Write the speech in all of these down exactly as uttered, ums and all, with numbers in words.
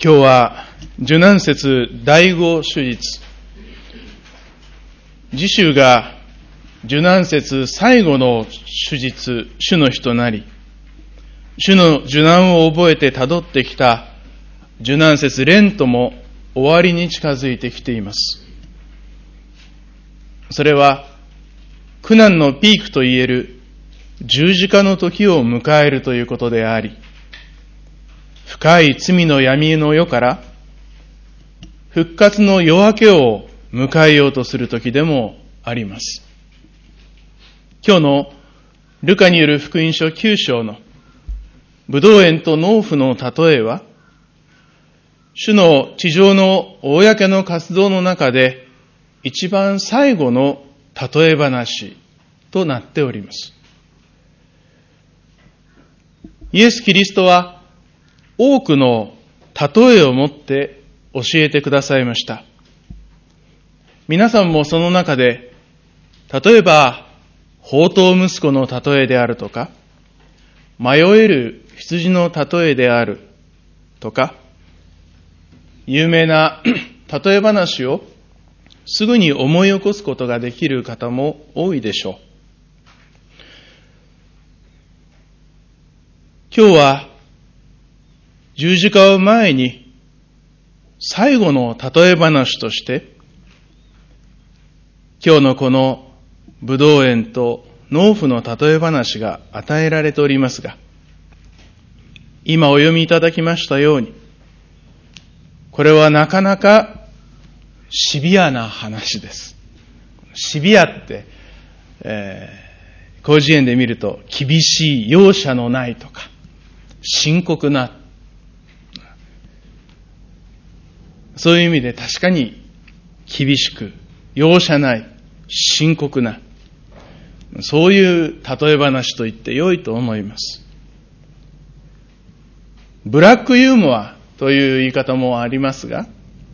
今日は受難節第五主日、次週が受難節最後の主日、主の日となり、主の受難を覚えてたどってきた受難節レントも終わりに近づいてきています。それは苦難のピークといえる十字架の時を迎えるということであり、深い罪の闇の世から復活の夜明けを迎えようとする時でもあります。今日のルカによる福音書きゅう章のブドウ園と農夫の例えは、主の地上の公の活動の中で一番最後の例え話となっております。イエス・キリストは多くの例えをもって教えてくださいました。皆さんもその中で、例えば放蕩息子の例えであるとか、迷える羊の例えであるとか、有名な例え話をすぐに思い起こすことができる方も多いでしょう。今日は十字架を前に最後の例え話として、今日のこのブドウ園と農夫の例え話が与えられておりますが、今お読みいただきましたように、これはなかなかシビアな話です。シビアって、えー、広辞苑で見ると厳しい、容赦のないとか、深刻な、そういう意味で確かに厳しく、容赦ない、深刻な、そういう例え話と言って良いと思います。ブラックユーモアという言い方もありますが、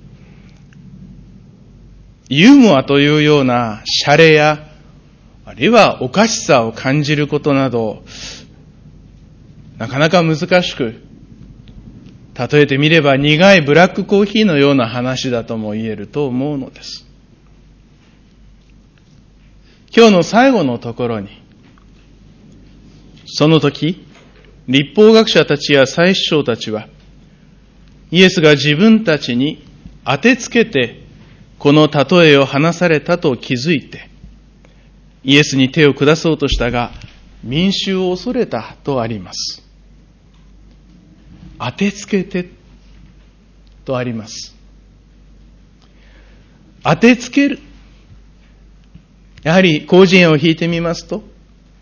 ユーモアというようなシャレや、あるいはおかしさを感じることなど、なかなか難しく、例えてみれば苦いブラックコーヒーのような話だとも言えると思うのです。今日の最後のところに、その時、律法学者たちや祭司長たちは、イエスが自分たちに当てつけてこの例えを話されたと気づいて、イエスに手を下そうとしたが、民衆を恐れたとあります。当てつけてとあります。当てつける。やはり広辞苑を引いてみますと、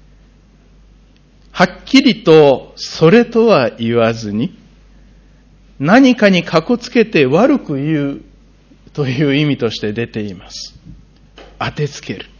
はっきりとそれとは言わずに、何かにかこつけて悪く言うという意味として出ています。当てつける。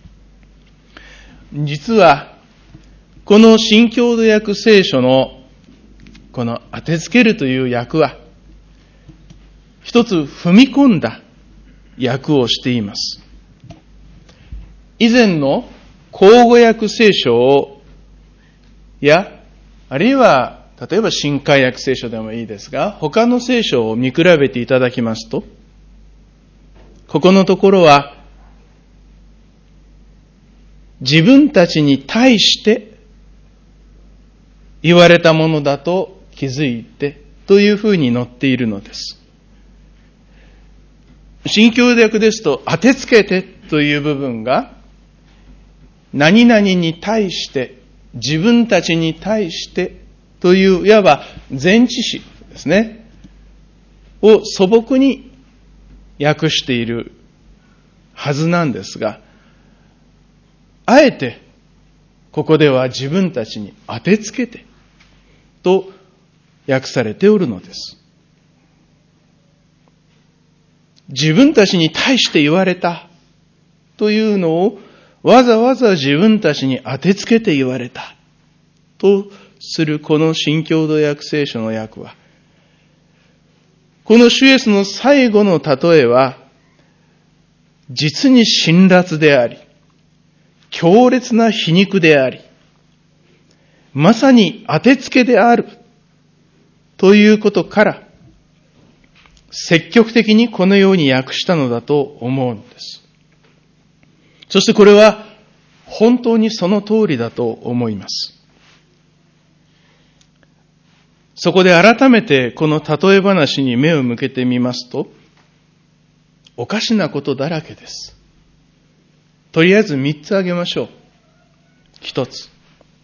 実は、この新共同訳聖書のこの当てつけるという訳は、一つ踏み込んだ訳をしています。以前の口語訳聖書をや、あるいは例えば新海訳聖書でもいいですが、他の聖書を見比べていただきますと、ここのところは自分たちに対して言われたものだと気づいてというふうに載っているのです。新共同訳ですと、当てつけてという部分が何々に対して、自分たちに対してといういわば前置詞ですね、を素朴に訳しているはずなんですが、あえてここでは自分たちに当てつけてと訳されておるのです。自分たちに対して言われたというのをわざわざ自分たちに当てつけて言われたとするこの新共同訳聖書の訳は、この主イエスの最後の例えは実に辛辣であり、強烈な皮肉であり、まさに当てつけであるということから、 積極的にこのように訳したのだと思うんです。そしてこれは本当にその通りだと思います。そこで改めてこの例え話に目を向けてみますと、おかしなことだらけです。とりあえず三つ挙げましょう。一つ。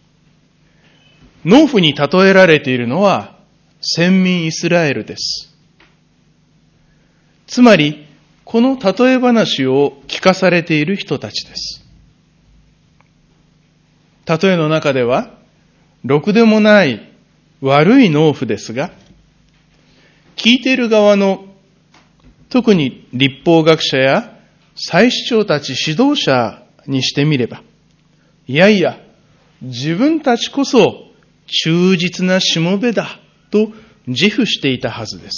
農夫に例えられているのは先民イスラエルです。つまり、この例え話を聞かされている人たちです。例えの中では、ろくでもない悪い農夫ですが、聞いている側の特に律法学者や祭司長たち指導者にしてみれば、いやいや、自分たちこそ忠実なしもべだと自負していたはずです。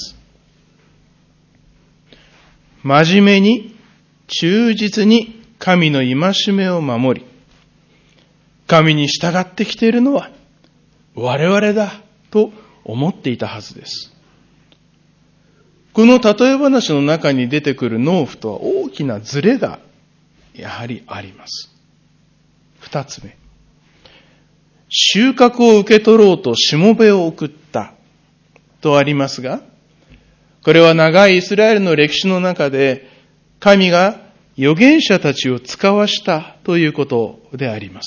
真面目に忠実に神の戒めを守り、神に従ってきているのは我々だと思っていたはずです。この例え話の中に出てくる農夫とは大きなズレがやはりあります。二つ目。収穫を受け取ろうとしもべを送ったとありますが、これは長いイスラエルの歴史の中で神が預言者たちを使わしたということであります。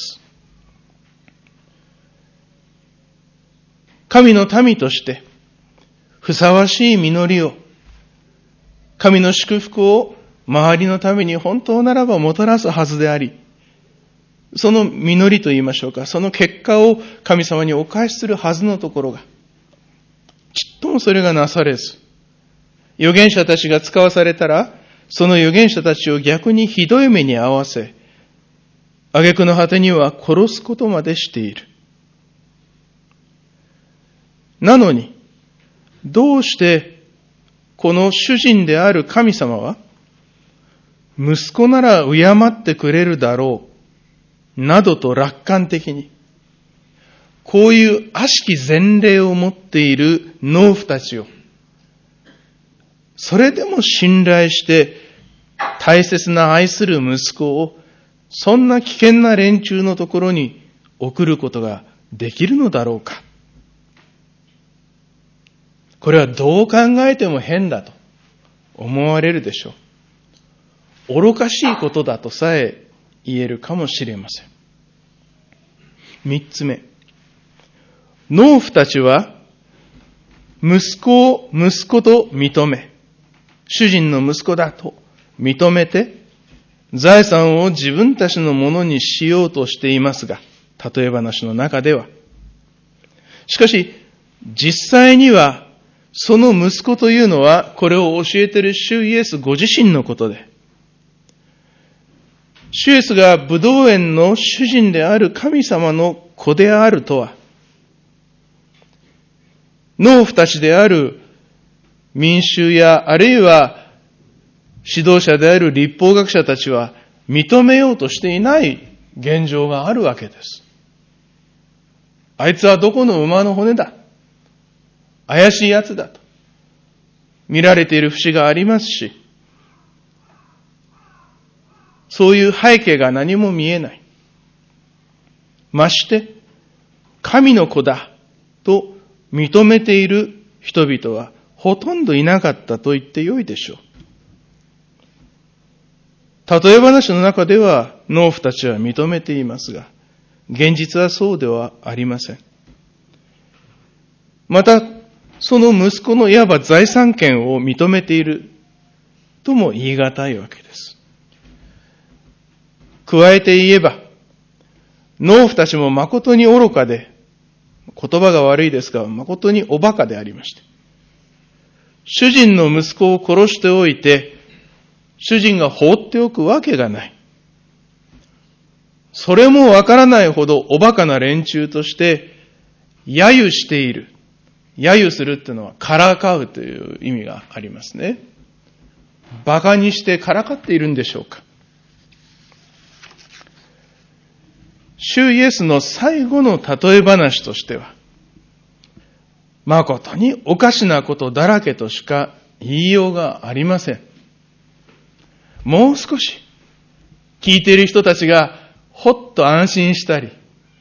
神の民としてふさわしい実りを、神の祝福を周りのために本当ならばもたらすはずであり、その実りと言いましょうか、その結果を神様にお返しするはずのところが、ちっともそれがなされず、預言者たちが使わされたら、その預言者たちを逆にひどい目に遭わせ、挙句の果てには殺すことまでしている。なのに、どうしてこの主人である神様は、息子なら敬ってくれるだろう、などと楽観的に、こういう悪しき前例を持っている農夫たちを、それでも信頼して大切な愛する息子を、そんな危険な連中のところに送ることができるのだろうか。これはどう考えても変だと思われるでしょう。愚かしいことだとさえ言えるかもしれません。三つ目。農夫たちは息子を息子と認め、主人の息子だと認めて、財産を自分たちのものにしようとしていますが、例え話の中では。しかし、実際には、その息子というのは、これを教えている主イエスご自身のことで、主イエスがブドウ園の主人である神様の子であるとは、農夫たちである民衆や、あるいは指導者である律法学者たちは認めようとしていない現状があるわけです。あいつはどこの馬の骨だ、怪しいやつだと見られている節がありますし、そういう背景が何も見えない。まして、神の子だと認めている人々はほとんどいなかったと言ってよいでしょう。例え話の中では農夫たちは認めていますが、現実はそうではありません。また、その息子のいわば財産権を認めているとも言い難いわけです。加えて言えば、農夫たちも誠に愚かで、言葉が悪いですが、誠におバカでありまして、主人の息子を殺しておいて、主人が放っておくわけがない。それもわからないほどおバカな連中として、揶揄している。揶揄するっていうのは、からかうという意味がありますね。バカにしてからかっているんでしょうか。主イエスの最後の例え話としては、誠におかしなことだらけとしか言いようがありません。もう少し聞いている人たちがほっと安心したり、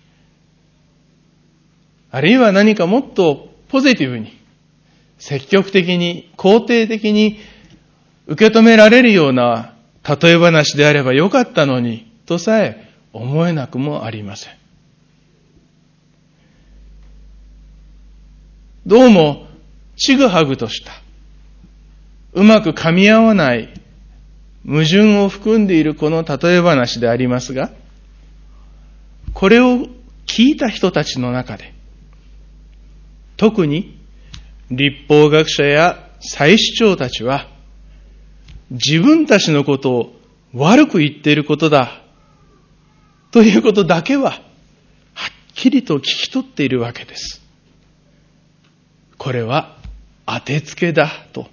あるいは何かもっとポジティブに、積極的に、肯定的に受け止められるような例え話であればよかったのに、とさえ思えなくもありません。どうも、ちぐはぐとした、うまく噛み合わない、矛盾を含んでいるこの例え話でありますが、これを聞いた人たちの中で、特に律法学者や祭司長たちは、自分たちのことを悪く言っていることだ、ということだけは、はっきりと聞き取っているわけです。これは当てつけだと。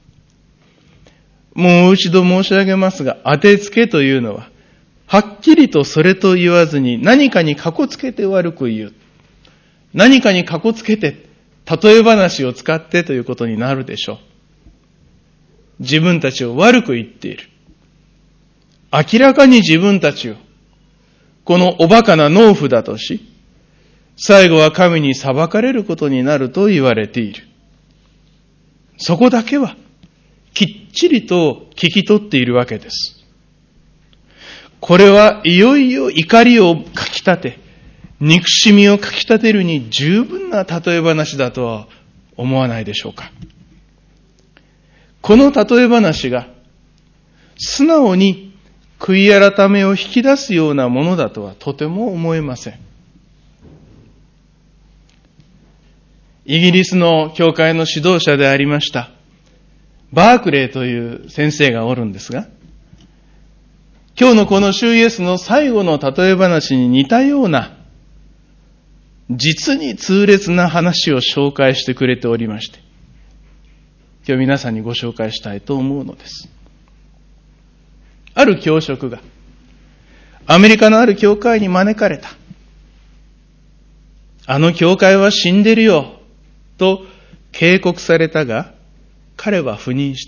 もう一度申し上げますが、当てつけというのは、はっきりとそれと言わずに何かにかこつけて悪く言う。何かにかこつけて、例え話を使ってということになるでしょう。自分たちを悪く言っている。明らかに自分たちを、このおバカな農夫だとし、最後は神に裁かれることになると言われている。そこだけはきっちりと聞き取っているわけです。これはいよいよ怒りをかき立て、憎しみをかき立てるに十分な例え話だとは思わないでしょうか。この例え話が素直に悔い改めを引き出すようなものだとはとても思えません。イギリスの教会の指導者でありましたバークレーという先生がおるんですが、今日のこの主イエスの最後の例え話に似たような実に痛烈な話を紹介してくれておりまして、今日皆さんにご紹介したいと思うのです。ある教職がアメリカのある教会に招かれた。あの教会は死んでるよと警告されたが、彼は赴任した。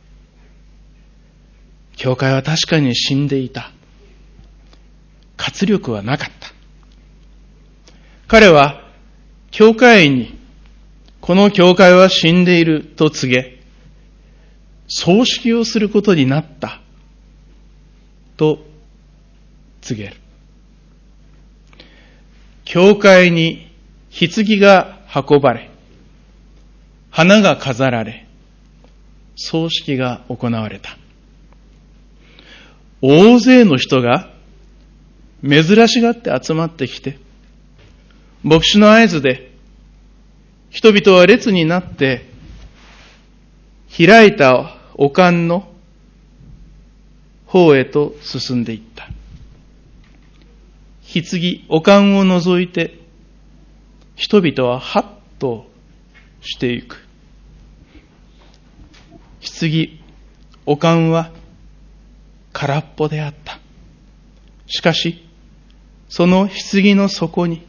教会は確かに死んでいた。活力はなかった。彼は教会員に、この教会は死んでいると告げ、葬式をすることになったと告げる。教会に棺が運ばれ、花が飾られ、葬式が行われた。大勢の人が珍しがって集まってきて、牧師の合図で人々は列になって開いたお棺の方へと進んでいった。棺、お棺を覗いて人々はハッとしていく。棺、お棺は空っぽであった。しかし、その棺の底に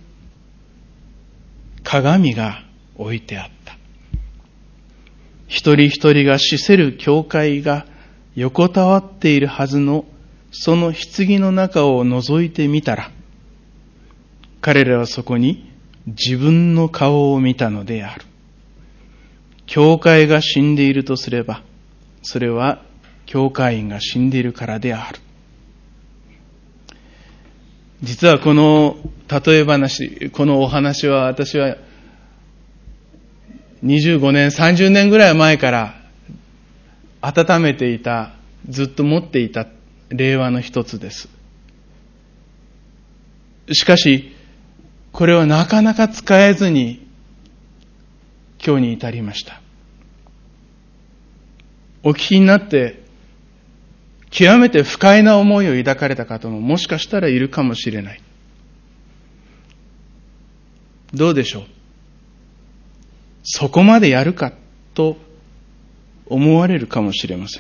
鏡が置いてあった。一人一人が死せる教会が横たわっているはずのその棺の中を覗いてみたら、彼らはそこに自分の顔を見たのである。教会が死んでいるとすれば、それは教会員が死んでいるからである。実はこの例え話、このお話は私はにじゅうごねん、さんじゅうねんぐらい前から温めていた、ずっと持っていた例話の一つです。しかし、これはなかなか使えずに今日に至りました。お聞きになって極めて不快な思いを抱かれた方ももしかしたらいるかもしれない。どうでしょう。そこまでやるかと思われるかもしれません。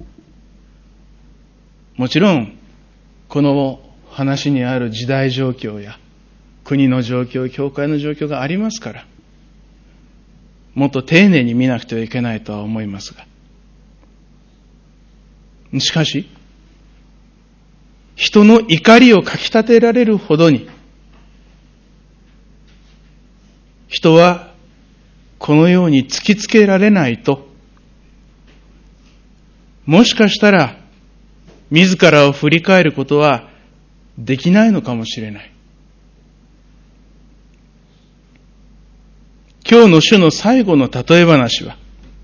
もちろんこの話にある時代状況や国の状況、教会の状況がありますから、 もっと丁寧に見なくてはいけないとは思いますが。しかし、人の怒りをかき立てられるほどに、人はこのように突きつけられないと、もしかしたら自らを振り返ることはできないのかもしれない。今日の主の最後の例え話は、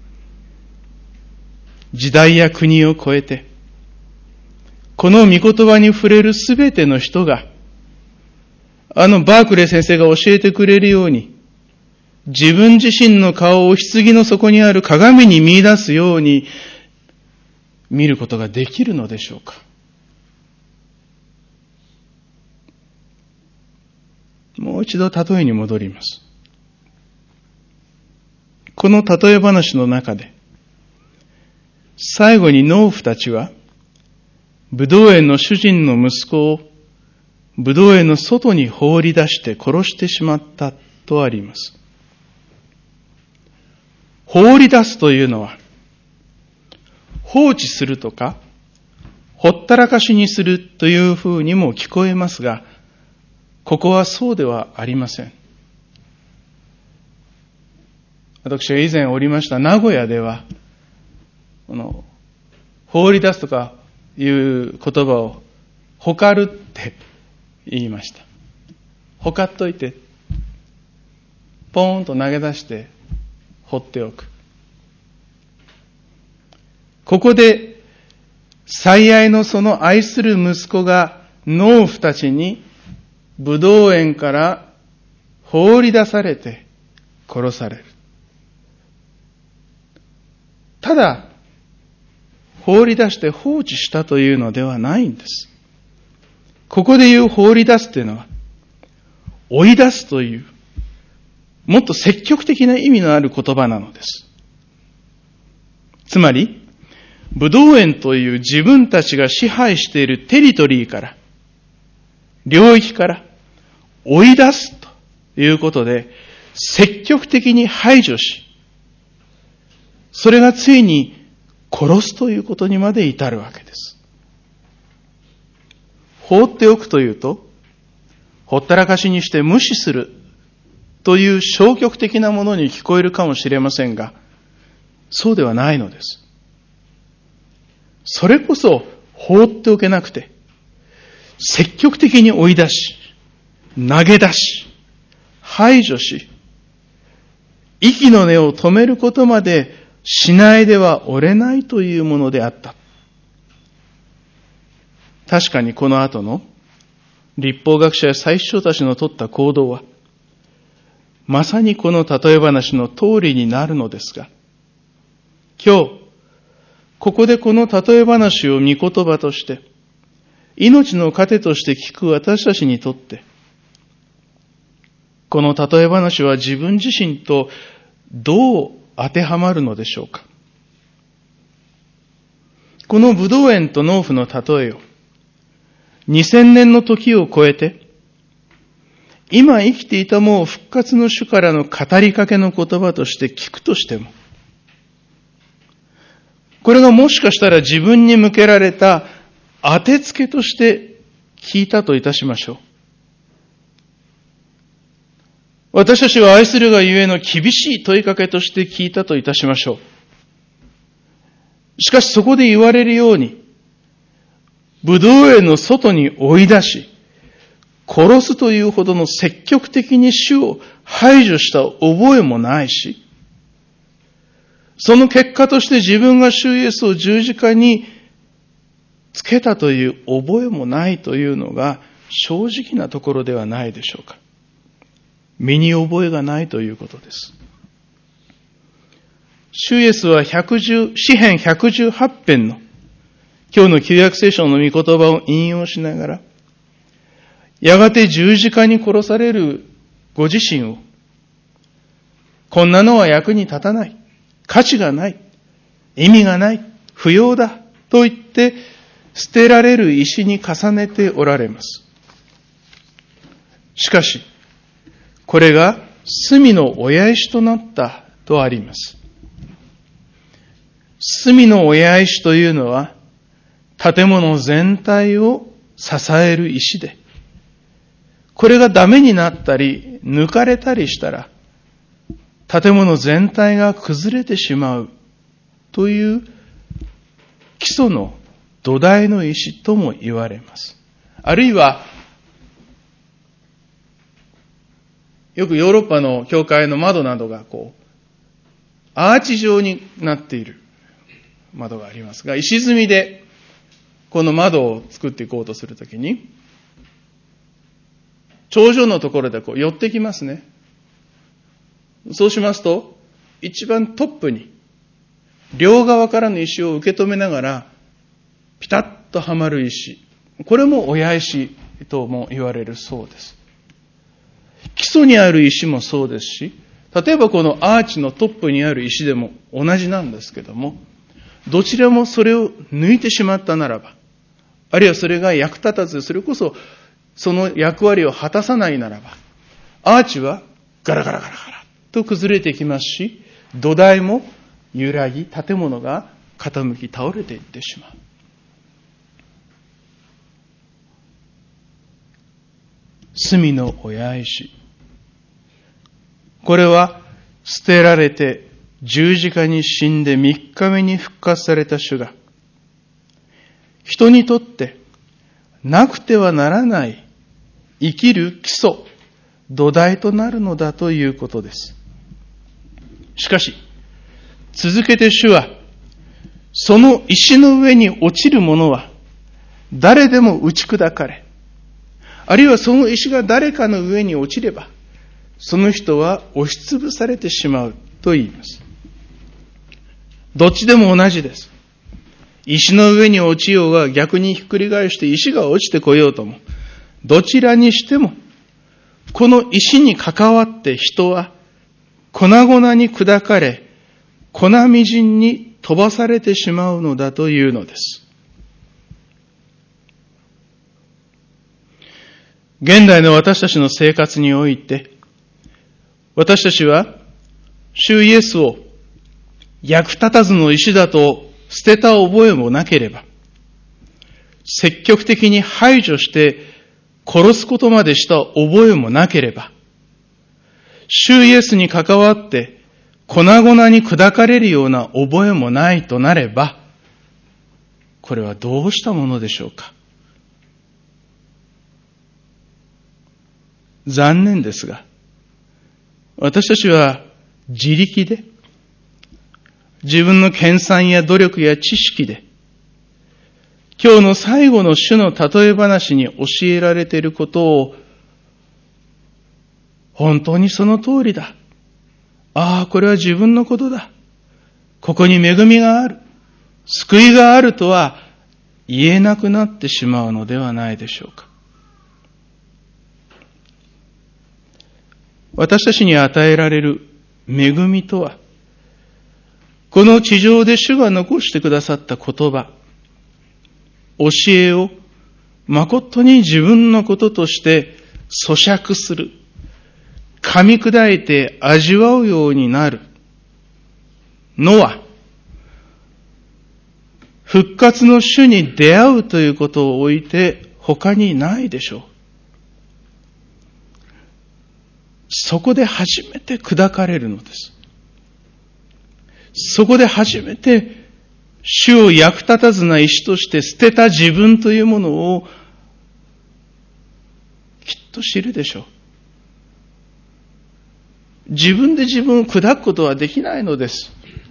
時代や国を超えて、この御言葉に触れるすべての人が、あのバークレー先生が教えてくれるように、自分自身の顔を棺の底にある鏡に見出すように見ることができるのでしょうか。もう一度例えに戻ります。この例え話の中で、最後に農夫たちは、ブドウ園の主人の息子をブドウ園の外に放り出して殺してしまったとあります。放り出すというのは、放置するとか、ほったらかしにするというふうにも聞こえますが、ここはそうではありません。私が以前おりました名古屋では、この放り出すとかいう言葉をほかるって言いました。ほかっといて、ポーンと投げ出して放っておく。ここで最愛のその愛する息子が農夫たちにブドウ園から放り出されて殺される。ただ、放り出して放置したというのではないんです。ここで言う放り出すというのは、追い出すという、もっと積極的な意味のある言葉なのです。つまり、ブドウ園という自分たちが支配しているテリトリーから、領域から追い出すということで、積極的に排除し、それがついに殺すということにまで至るわけです。放っておくというと、ほったらかしにして無視するという消極的なものに聞こえるかもしれませんが、そうではないのです。それこそ放っておけなくて、積極的に追い出し、投げ出し、排除し、息の根を止めることまでしないではおれないというものであった。確かにこの後の律法学者や祭司長たちの取った行動は、まさにこの例え話の通りになるのですが、今日、ここでこの例え話を御言葉として、命の糧として聞く私たちにとって、この例え話は自分自身とどう当てはまるのでしょうか。このブドウ園と農夫の例えをにせんねんの時を超えて、今生きていたもう復活の主からの語りかけの言葉として聞くとしても、これがもしかしたら自分に向けられた当てつけとして聞いたといたしましょう。私たちを愛するがゆえの厳しい問いかけとして聞いたといたしましょう。しかしそこで言われるように、ブドウ園の外に追い出し、殺すというほどの積極的に主を排除した覚えもないし、その結果として自分が主イエスを十字架につけたという覚えもないというのが正直なところではないでしょうか。身に覚えがないということです。主イエスはひゃくじゅう詩編ひゃくじゅうはち編の今日の旧約聖書の御言葉を引用しながら、やがて十字架に殺されるご自身を、こんなのは役に立たない、価値がない、意味がない、不要だと言って捨てられる石に重ねておられます。しかし、これが罪の親石となったとあります。隅の親石というのは、建物全体を支える石で、これがダメになったり、抜かれたりしたら、建物全体が崩れてしまうという基礎の土台の石とも言われます。あるいは、よくヨーロッパの教会の窓などがこう、アーチ状になっている窓がありますが、石積みでこの窓を作っていこうとするときに、頂上のところでこう寄ってきますね。そうしますと、一番トップに、両側からの石を受け止めながら、ピタッとはまる石。これも親石とも言われるそうです。基礎にある石もそうですし、例えばこのアーチのトップにある石でも同じなんですけども、どちらもそれを抜いてしまったならば、あるいはそれが役立たず、それこそその役割を果たさないならば、アーチはガラガラガラガラと崩れていきますし、土台も揺らぎ、建物が傾き倒れていってしまう。隅の親石。これは捨てられて十字架に死んで三日目に復活された主が、人にとってなくてはならない生きる基礎、土台となるのだということです。しかし、続けて主は、その石の上に落ちるものは誰でも打ち砕かれ、あるいはその石が誰かの上に落ちれば、その人は押しつぶされてしまうと言います。どっちでも同じです。石の上に落ちようが逆にひっくり返して石が落ちてこようとも、どちらにしても、この石に関わって人は粉々に砕かれ、粉みじんに飛ばされてしまうのだというのです。現代の私たちの生活において、私たちは主イエスを役立たずの石だと捨てた覚えもなければ、積極的に排除して殺すことまでした覚えもなければ、主イエスに関わって粉々に砕かれるような覚えもないとなれば、これはどうしたものでしょうか。残念ですが、私たちは自力で、自分の研鑽や努力や知識で、今日の最後の主の例え話に教えられていることを、本当にその通りだ。ああ、これは自分のことだ。ここに恵みがある。救いがあるとは言えなくなってしまうのではないでしょうか。私たちに与えられる恵みとは、この地上で主が残してくださった言葉、教えを誠に自分のこととして咀嚼する、噛み砕いて味わうようになるのは、復活の主に出会うということを置いて他にないでしょう。そこで初めて砕かれるのです。そこで初めて主を役立たずな石として捨てた自分というものをきっと知るでしょう。自分で自分を砕くことはできないのです。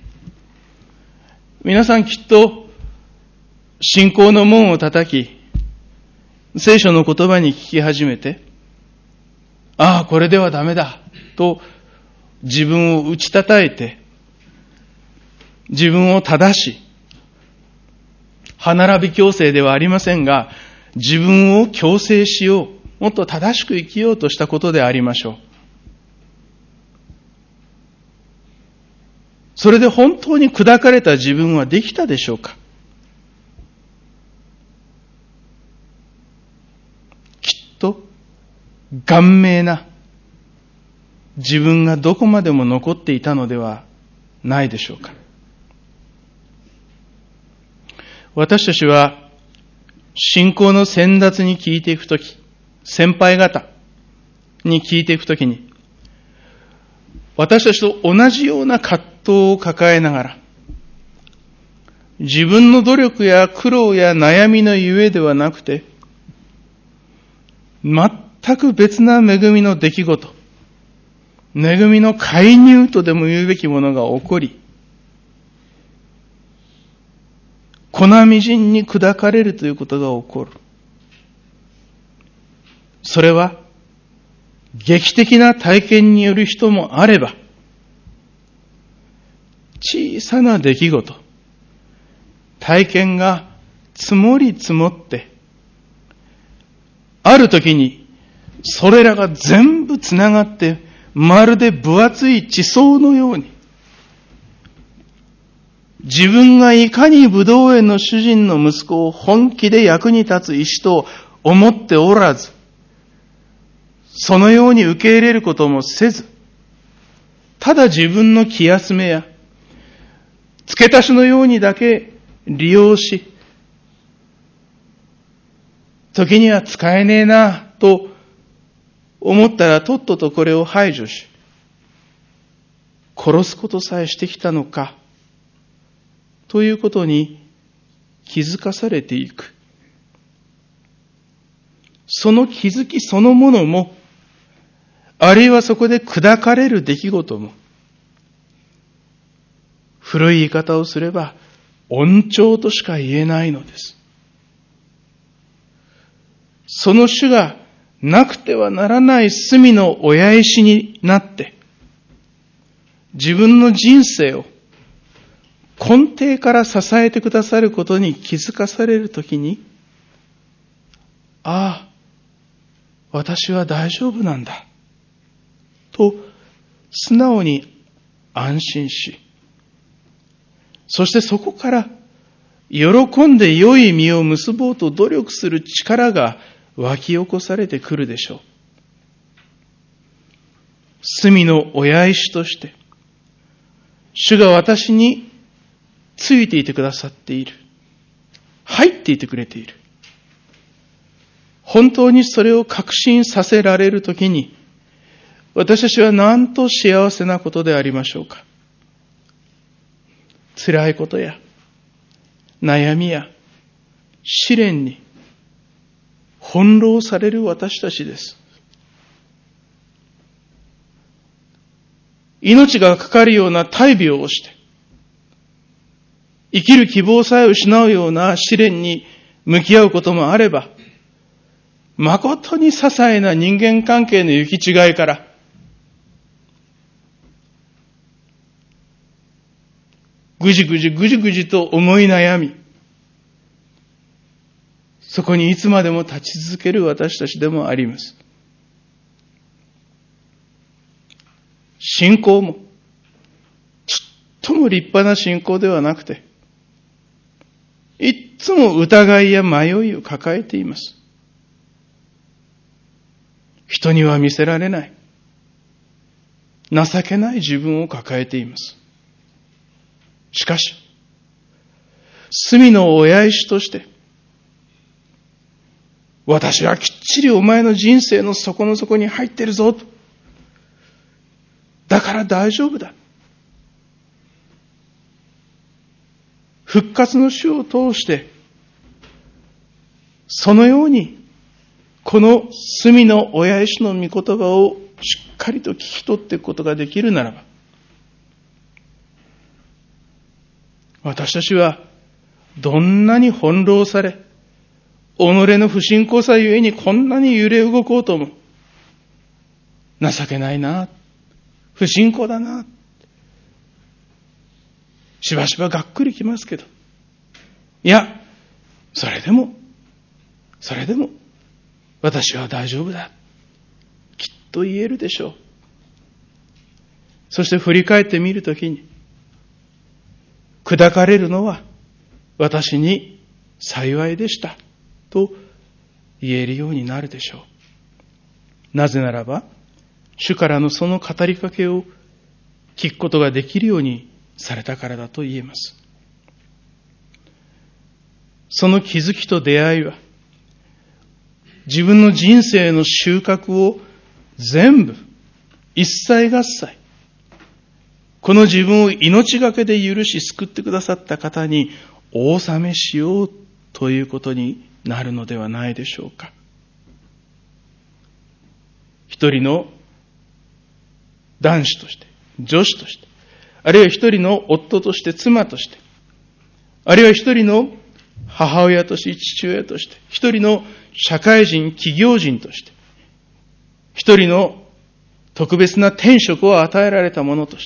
皆さんきっと信仰の門を叩き、聖書の言葉に聞き始めて、ああ、これではダメだと自分を打ち叩いて、自分を正し、歯並び矯正ではありませんが、自分を矯正しよう、もっと正しく生きようとしたことでありましょう。それで本当に砕かれた自分はできたでしょうか。きっと顔明な自分がどこまでも残っていたのではないでしょうか。私たちは信仰の先達に聞いていくとき、先輩方に聞いていくときに、私たちと同じような葛藤を抱えながら、自分の努力や苦労や悩みのゆえではなくて、全く別な恵みの出来事、恵みの介入とでも言うべきものが起こり、粉みじんに砕かれるということが起こる。それは、劇的な体験による人もあれば、小さな出来事、体験が積もり積もって、ある時にそれらが全部つながって、まるで分厚い地層のように、自分がいかに葡萄園の主人の息子を本気で役に立つ意志と思っておらず、そのように受け入れることもせず、ただ自分の気休めや、付け足しのようにだけ利用し、時には使えねえなと思ったらとっととこれを排除し、殺すことさえしてきたのか、ということに気づかされていく。その気づきそのものも、あるいはそこで砕かれる出来事も、古い言い方をすれば、恩寵としか言えないのです。その主がなくてはならない隅の親石になって、自分の人生を根底から支えてくださることに気づかされるときに、ああ、私は大丈夫なんだ、と素直に安心し、そしてそこから喜んで良い実を結ぼうと努力する力が湧き起こされてくるでしょう。隅の親石として、主が私についていてくださっている。入っていてくれている。本当にそれを確信させられるときに、私たちはなんと幸せなことでありましょうか。辛いことや、悩みや、試練に翻弄される私たちです。命がかかるような大病をして、生きる希望さえ失うような試練に向き合うこともあれば、誠に些細な人間関係の行き違いから、ぐじぐじぐじぐじと思い悩み、そこにいつまでも立ち続ける私たちでもあります。信仰も、ちっとも立派な信仰ではなくて、いっつも疑いや迷いを抱えています。人には見せられない、情けない自分を抱えています。しかし、隅の親石として、私はきっちりお前の人生の底の底に入ってるぞと。だから大丈夫だ。復活の主を通して、そのように、この隅の親石の御言葉をしっかりと聞き取っていくことができるならば、私たちはどんなに翻弄され、己の不信仰さゆえにこんなに揺れ動こうとも、情けないな、不信仰だな、しばしばがっくりきますけど、いや、それでも、それでも、私は大丈夫だ。きっと言えるでしょう。そして振り返ってみるときに、砕かれるのは私に幸いでしたと言えるようになるでしょう。なぜならば、 主からのその語りかけを聞くことができるようにされたからだと言えます。その気づきと出会いは、自分の人生の収穫を全部、一切合切、この自分を命がけで許し救ってくださった方にお納めしようということになるのではないでしょうか。一人の男子として、女子として、あるいは一人の夫として、妻として、あるいは一人の母親として、父親として、一人の社会人、企業人として、一人の特別な天職を与えられた者として、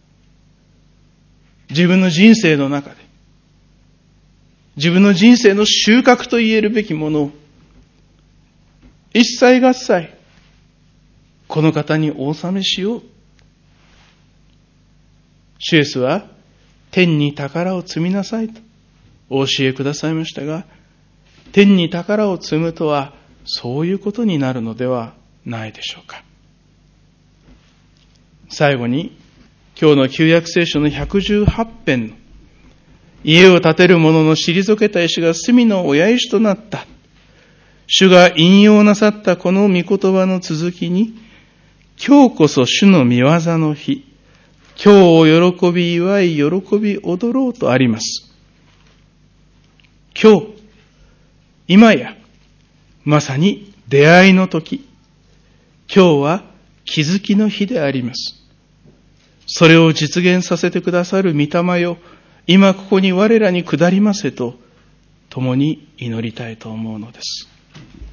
自分の人生の中で、自分の人生の収穫と言えるべきものを、一切合切、この方にお納めしよう。主イエスは、天に宝を積みなさいとお教えくださいましたが、天に宝を積むとは、そういうことになるのではないでしょうか。最後に、今日の旧約聖書のひゃくじゅうはち編の家を建てる者の退けた石が隅の親石となった。主が引用なさったこの御言葉の続きに、今日こそ主の御業の日、今日を喜び祝い、喜び踊ろうとあります。今日、今や、まさに出会いの時、今日は気づきの日であります。それを実現させてくださる御霊よ、今ここに我らに下りませと、共に祈りたいと思うのです。